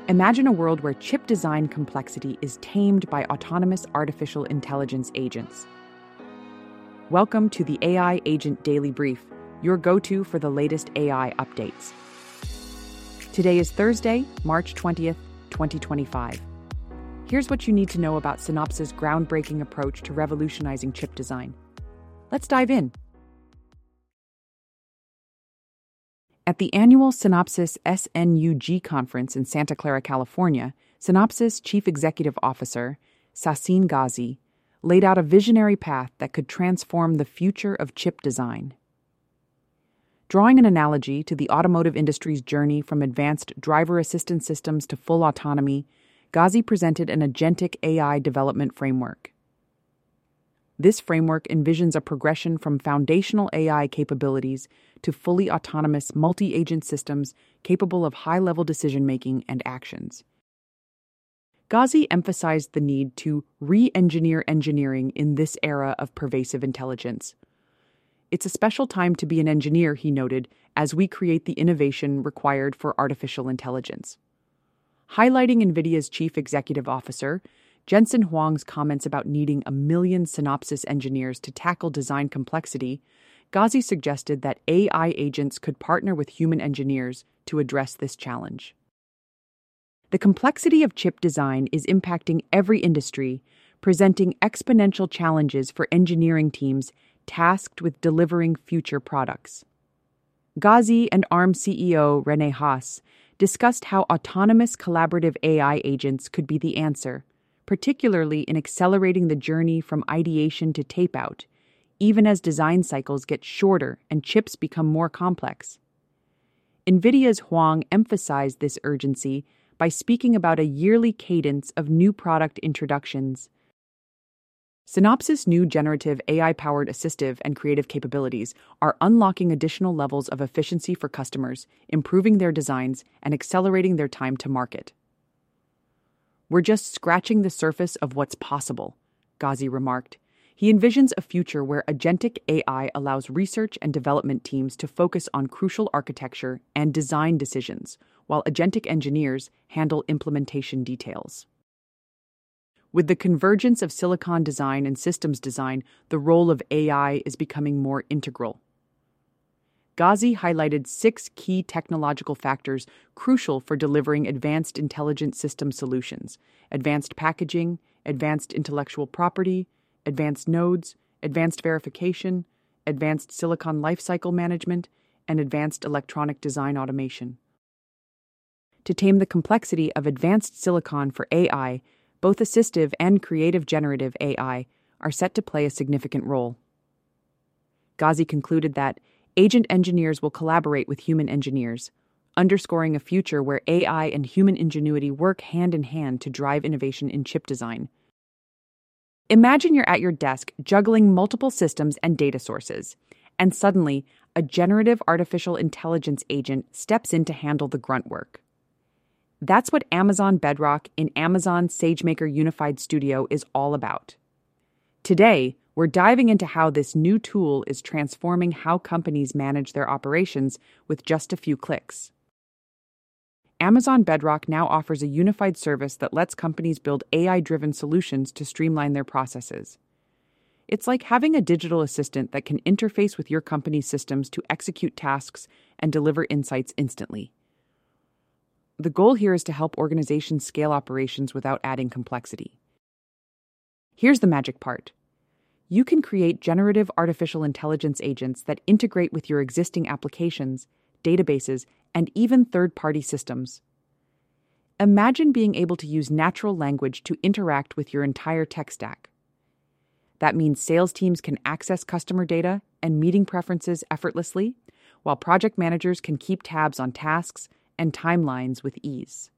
Imagine a world where chip design complexity is tamed by autonomous artificial intelligence agents. Welcome to the AI Agent Daily Brief, your go-to for the latest AI updates. Today is Thursday, March 20th, 2025. Here's what you need to know about Synopsys' groundbreaking approach to revolutionizing chip design. Let's dive in. At the annual Synopsys SNUG conference in Santa Clara, California, Synopsys Chief Executive Officer Sassine Ghazi laid out a visionary path that could transform the future of chip design. Drawing an analogy to the automotive industry's journey from advanced driver assistance systems to full autonomy, Ghazi presented an agentic AI development framework. This framework envisions a progression from foundational AI capabilities to fully autonomous multi-agent systems capable of high-level decision-making and actions. Ghazi emphasized the need to re-engineer engineering in this era of pervasive intelligence. It's a special time to be an engineer, he noted, as we create the innovation required for artificial intelligence. Highlighting NVIDIA's chief executive officer, Jensen Huang's comments about needing 1 million Synopsys engineers to tackle design complexity, Ghazi suggested that AI agents could partner with human engineers to address this challenge. The complexity of chip design is impacting every industry, presenting exponential challenges for engineering teams tasked with delivering future products. Ghazi and ARM CEO Rene Haas discussed how autonomous collaborative AI agents could be the answer, particularly in accelerating the journey from ideation to tape-out, even as design cycles get shorter and chips become more complex. NVIDIA's Huang emphasized this urgency by speaking about a yearly cadence of new product introductions. Synopsys' new generative AI-powered assistive and creative capabilities are unlocking additional levels of efficiency for customers, improving their designs, and accelerating their time to market. "We're just scratching the surface of what's possible," Ghazi remarked. He envisions a future where agentic AI allows research and development teams to focus on crucial architecture and design decisions, while agentic engineers handle implementation details. With the convergence of silicon design and systems design, the role of AI is becoming more integral. Ghazi highlighted 6 key technological factors crucial for delivering advanced intelligent system solutions: advanced packaging, advanced intellectual property, advanced nodes, advanced verification, advanced silicon lifecycle management, and advanced electronic design automation. To tame the complexity of advanced silicon for AI, both assistive and creative generative AI are set to play a significant role. Ghazi concluded that agent engineers will collaborate with human engineers, underscoring a future where AI and human ingenuity work hand in hand to drive innovation in chip design. Imagine you're at your desk juggling multiple systems and data sources, and suddenly a generative artificial intelligence agent steps in to handle the grunt work. That's what Amazon Bedrock in Amazon SageMaker Unified Studio is all about. Today, we're diving into how this new tool is transforming how companies manage their operations with just a few clicks. Amazon Bedrock now offers a unified service that lets companies build AI-driven solutions to streamline their processes. It's like having a digital assistant that can interface with your company's systems to execute tasks and deliver insights instantly. The goal here is to help organizations scale operations without adding complexity. Here's the magic part. You can create generative artificial intelligence agents that integrate with your existing applications, databases, and even third-party systems. Imagine being able to use natural language to interact with your entire tech stack. That means sales teams can access customer data and meeting preferences effortlessly, while project managers can keep tabs on tasks and timelines with ease.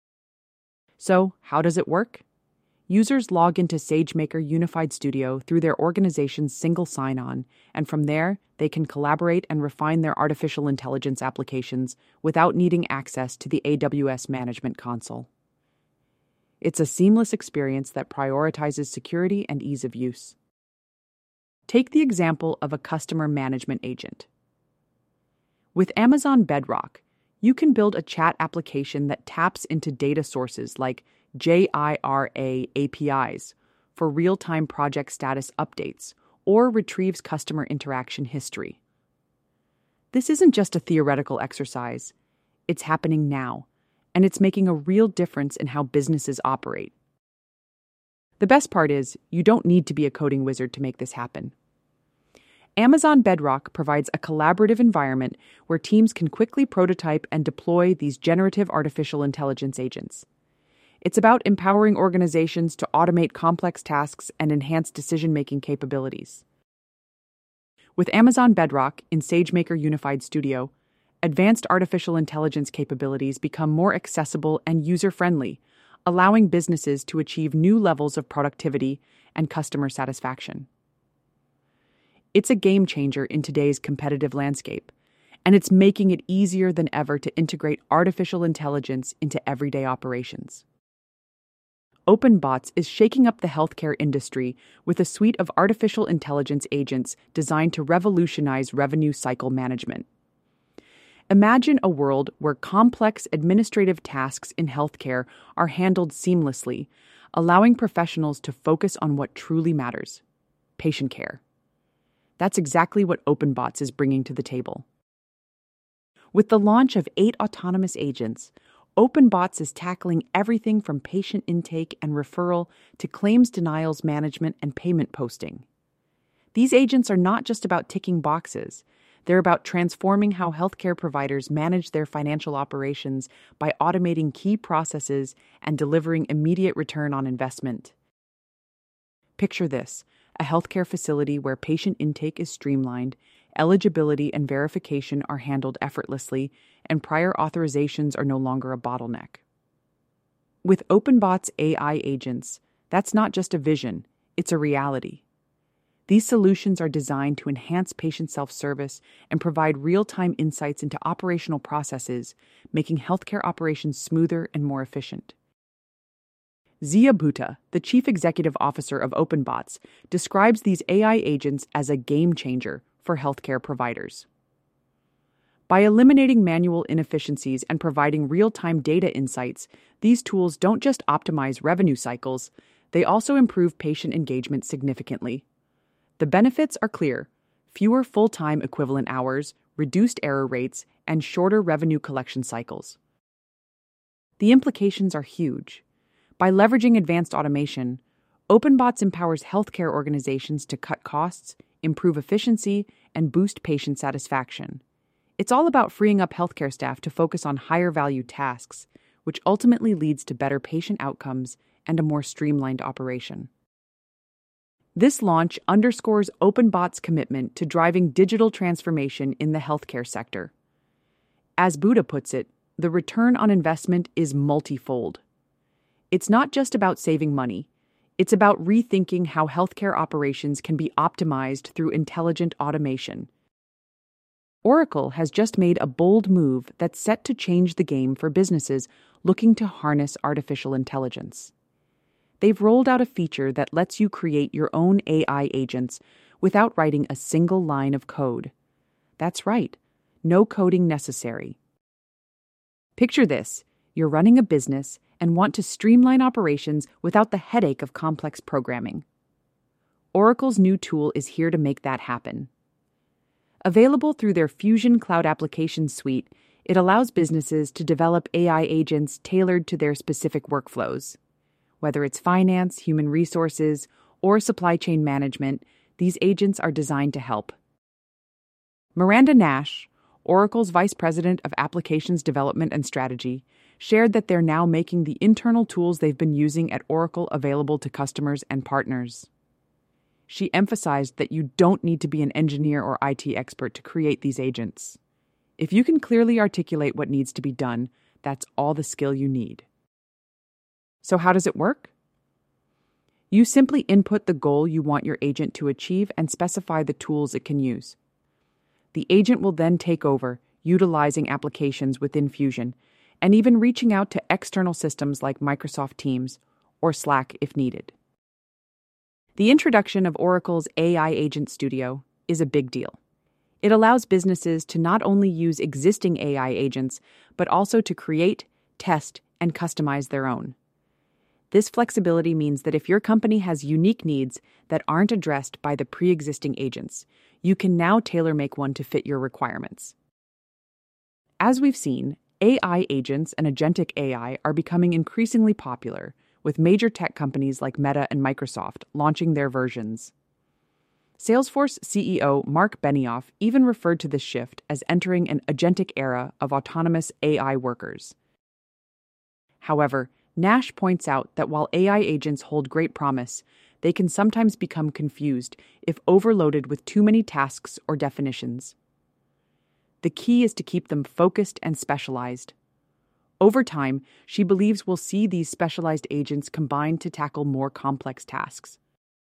So, how does it work? Users log into SageMaker Unified Studio through their organization's single sign-on, and from there, they can collaborate and refine their artificial intelligence applications without needing access to the AWS Management Console. It's a seamless experience that prioritizes security and ease of use. Take the example of a customer management agent. With Amazon Bedrock, You can build a chat application that taps into data sources like JIRA APIs for real-time project status updates or retrieves customer interaction history. This isn't just a theoretical exercise. It's happening now, and it's making a real difference in how businesses operate. The best part is, you don't need to be a coding wizard to make this happen. Amazon Bedrock provides a collaborative environment where teams can quickly prototype and deploy these generative artificial intelligence agents. It's about empowering organizations to automate complex tasks and enhance decision-making capabilities. With Amazon Bedrock in SageMaker Unified Studio, advanced artificial intelligence capabilities become more accessible and user-friendly, allowing businesses to achieve new levels of productivity and customer satisfaction. It's a game changer in today's competitive landscape, and it's making it easier than ever to integrate artificial intelligence into everyday operations. OpenBots is shaking up the healthcare industry with a suite of artificial intelligence agents designed to revolutionize revenue cycle management. Imagine a world where complex administrative tasks in healthcare are handled seamlessly, allowing professionals to focus on what truly matters: patient care. That's exactly what OpenBots is bringing to the table. With the launch of 8 autonomous agents, OpenBots is tackling everything from patient intake and referral to claims denials management and payment posting. These agents are not just about ticking boxes. They're about transforming how healthcare providers manage their financial operations by automating key processes and delivering immediate return on investment. Picture this: a healthcare facility where patient intake is streamlined, eligibility and verification are handled effortlessly, and prior authorizations are no longer a bottleneck. With OpenBots AI agents, that's not just a vision, it's a reality. These solutions are designed to enhance patient self-service and provide real-time insights into operational processes, making healthcare operations smoother and more efficient. Zia Bhuta, the Chief Executive Officer of OpenBots, describes these AI agents as a game changer for healthcare providers. By eliminating manual inefficiencies and providing real-time data insights, these tools don't just optimize revenue cycles, they also improve patient engagement significantly. The benefits are clear: fewer full-time equivalent hours, reduced error rates, and shorter revenue collection cycles. The implications are huge. By leveraging advanced automation, OpenBots empowers healthcare organizations to cut costs, improve efficiency, and boost patient satisfaction. It's all about freeing up healthcare staff to focus on higher-value tasks, which ultimately leads to better patient outcomes and a more streamlined operation. This launch underscores OpenBots' commitment to driving digital transformation in the healthcare sector. As Bhuta puts it, the return on investment is multifold. It's not just about saving money. It's about rethinking how healthcare operations can be optimized through intelligent automation. Oracle has just made a bold move that's set to change the game for businesses looking to harness artificial intelligence. They've rolled out a feature that lets you create your own AI agents without writing a single line of code. That's right, no coding necessary. Picture this: you're running a business and want to streamline operations without the headache of complex programming. Oracle's new tool is here to make that happen. Available through their Fusion Cloud Applications suite, it allows businesses to develop AI agents tailored to their specific workflows. Whether it's finance, human resources, or supply chain management, these agents are designed to help. Miranda Nash, Oracle's Vice President of Applications Development and Strategy, shared that they're now making the internal tools they've been using at Oracle available to customers and partners. She emphasized that you don't need to be an engineer or IT expert to create these agents. If you can clearly articulate what needs to be done, that's all the skill you need. So how does it work? You simply input the goal you want your agent to achieve and specify the tools it can use. The agent will then take over, utilizing applications within Fusion, and even reaching out to external systems like Microsoft Teams or Slack if needed. The introduction of Oracle's AI Agent Studio is a big deal. It allows businesses to not only use existing AI agents, but also to create, test, and customize their own. This flexibility means that if your company has unique needs that aren't addressed by the pre-existing agents, you can now tailor-make one to fit your requirements. As we've seen, AI agents and agentic AI are becoming increasingly popular, with major tech companies like Meta and Microsoft launching their versions. Salesforce CEO Mark Benioff even referred to this shift as entering an agentic era of autonomous AI workers. However, Nash points out that while AI agents hold great promise, they can sometimes become confused if overloaded with too many tasks or definitions. The key is to keep them focused and specialized. Over time, she believes we'll see these specialized agents combined to tackle more complex tasks.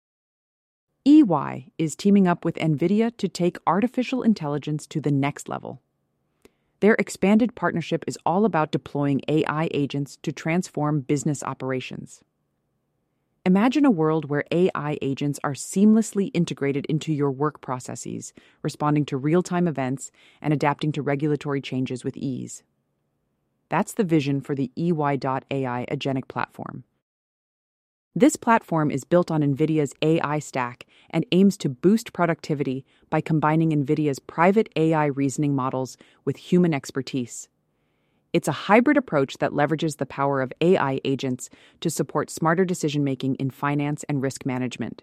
EY is teaming up with NVIDIA to take artificial intelligence to the next level. Their expanded partnership is all about deploying AI agents to transform business operations. Imagine a world where AI agents are seamlessly integrated into your work processes, responding to real-time events and adapting to regulatory changes with ease. That's the vision for the EY.AI agentic platform. This platform is built on NVIDIA's AI stack and aims to boost productivity by combining NVIDIA's private AI reasoning models with human expertise. It's a hybrid approach that leverages the power of AI agents to support smarter decision-making in finance and risk management.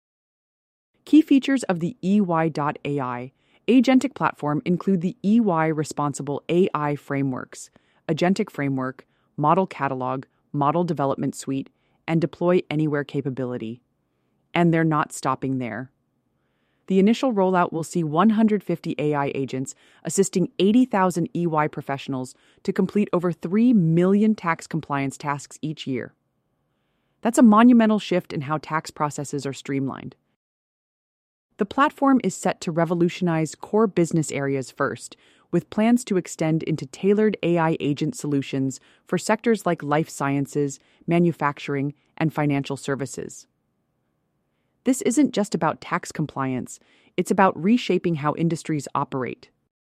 Key features of the EY.AI agentic platform include the EY Responsible AI Frameworks, Agentic Framework, Model Catalog, Model Development Suite, and Deploy Anywhere capability. And they're not stopping there. The initial rollout will see 150 AI agents assisting 80,000 EY professionals to complete over 3 million tax compliance tasks each year. That's a monumental shift in how tax processes are streamlined. The platform is set to revolutionize core business areas first, with plans to extend into tailored AI agent solutions for sectors like life sciences, manufacturing, and financial services. This isn't just about tax compliance, it's about reshaping how industries operate.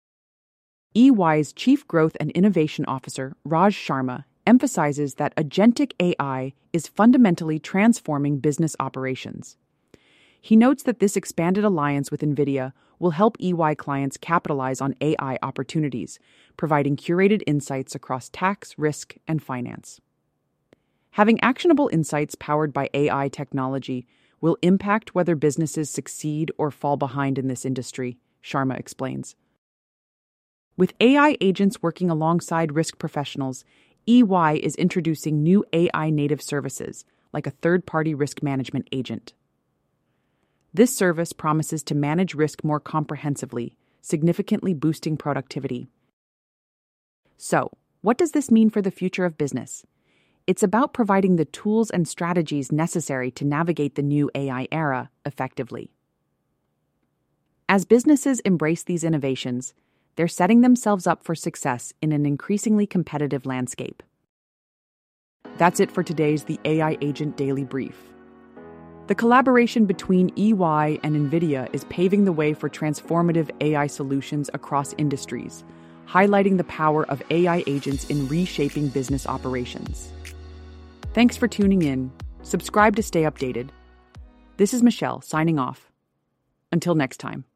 EY's Chief Growth and Innovation Officer, Raj Sharma, emphasizes that agentic AI is fundamentally transforming business operations. He notes that this expanded alliance with NVIDIA will help EY clients capitalize on AI opportunities, providing curated insights across tax, risk, and finance. Having actionable insights powered by AI technology will impact whether businesses succeed or fall behind in this industry, Sharma explains. With AI agents working alongside risk professionals, EY is introducing new AI-native services, like a third-party risk management agent. This service promises to manage risk more comprehensively, significantly boosting productivity. So, what does this mean for the future of business? It's about providing the tools and strategies necessary to navigate the new AI era effectively. As businesses embrace these innovations, they're setting themselves up for success in an increasingly competitive landscape. That's it for today's The AI Agent Daily Brief. The collaboration between EY and NVIDIA is paving the way for transformative AI solutions across industries, highlighting the power of AI agents in reshaping business operations. Thanks for tuning in. Subscribe to stay updated. This is Michelle signing off. Until next time.